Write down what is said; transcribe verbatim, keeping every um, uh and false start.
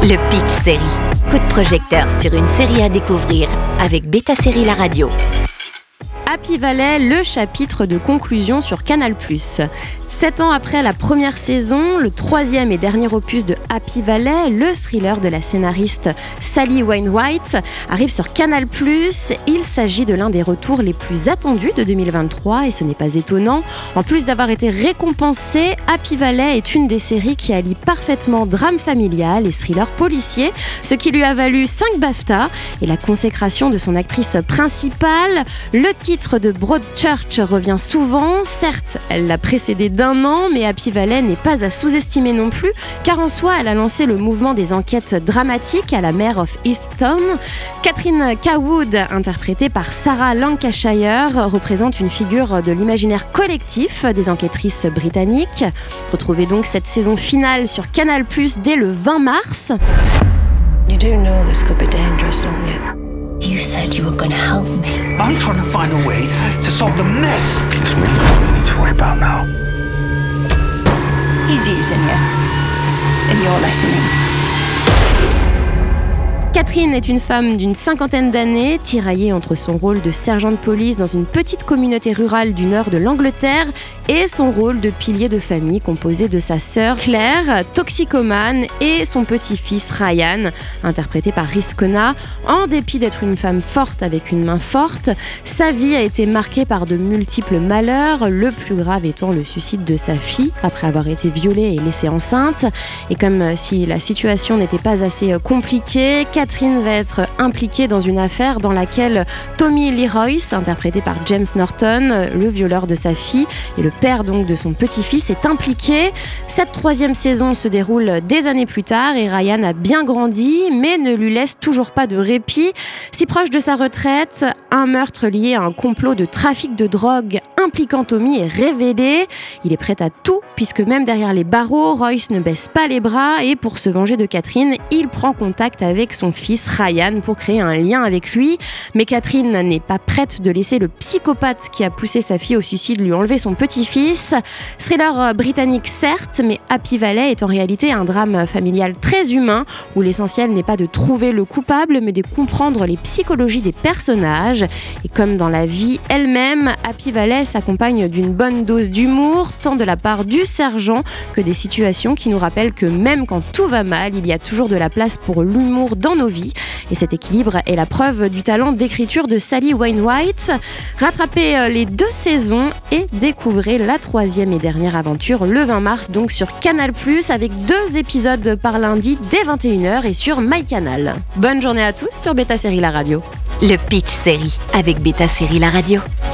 Le Pitch Série. Coup de projecteur sur une série à découvrir avec Beta Série La Radio. Happy Valley, le chapitre de conclusion sur Canal plus. Sept ans après la première saison, le troisième et dernier opus de Happy Valley, le thriller de la scénariste Sally Wainwright, arrive sur Canal plus. Il s'agit de l'un des retours les plus attendus de deux mille vingt-trois et ce n'est pas étonnant. En plus d'avoir été récompensé, Happy Valley est une des séries qui allie parfaitement drame familial et thriller policier, ce qui lui a valu cinq BAFTA et la consécration de son actrice principale. Le titre de Broadchurch revient souvent. Certes, elle l'a précédé d'un an, mais Happy Valley n'est pas à sous-estimer non plus, car en soi, elle a lancé le mouvement des enquêtes dramatiques à la Mare of Eastham. Catherine Cawood, interprétée par Sarah Lancashire, représente une figure de l'imaginaire collectif des enquêtrices britanniques. Retrouvez donc cette saison finale sur Canal plus dès le vingt mars. You do know this could be dangerous, don't you? You said you were going to help me. I'm trying to find a way to solve the mess. It's me you need to worry about now. He's using you, and you're letting him. Catherine est une femme d'une cinquantaine d'années, tiraillée entre son rôle de sergent de police dans une petite communauté rurale du nord de l'Angleterre et son rôle de pilier de famille composé de sa sœur Claire, toxicomane, et son petit-fils Ryan, interprété par Rhys Conner. En dépit d'être une femme forte avec une main forte, sa vie a été marquée par de multiples malheurs, le plus grave étant le suicide de sa fille après avoir été violée et laissée enceinte. Et comme si la situation n'était pas assez compliquée, Catherine va être impliquée dans une affaire dans laquelle Tommy Lee Royce, interprété par James Norton, le violeur de sa fille et le père donc de son petit-fils, est impliqué. Cette troisième saison se déroule des années plus tard et Ryan a bien grandi, mais ne lui laisse toujours pas de répit. Si proche de sa retraite, un meurtre lié à un complot de trafic de drogue impliquant Tommy est révélé. Il est prêt à tout, puisque même derrière les barreaux, Royce ne baisse pas les bras et pour se venger de Catherine, il prend contact avec son fils Ryan pour créer un lien avec lui. Mais Catherine n'est pas prête de laisser le psychopathe qui a poussé sa fille au suicide lui enlever son petit-fils. Thriller britannique certes, mais Happy Valley est en réalité un drame familial très humain où l'essentiel n'est pas de trouver le coupable mais de comprendre les psychologies des personnages. Et comme dans la vie elle-même, Happy Valley s'accompagne d'une bonne dose d'humour tant de la part du sergent que des situations qui nous rappellent que même quand tout va mal, il y a toujours de la place pour l'humour dans nos vies. Et cet équilibre est la preuve du talent d'écriture de Sally Wainwright. Rattrapez les deux saisons et découvrez la troisième et dernière aventure le vingt mars donc sur Canal plus avec deux épisodes par lundi dès vingt et une heures et sur MyCanal. Bonne journée à tous sur Beta Série La Radio. Le Pitch Série avec Beta Série La Radio.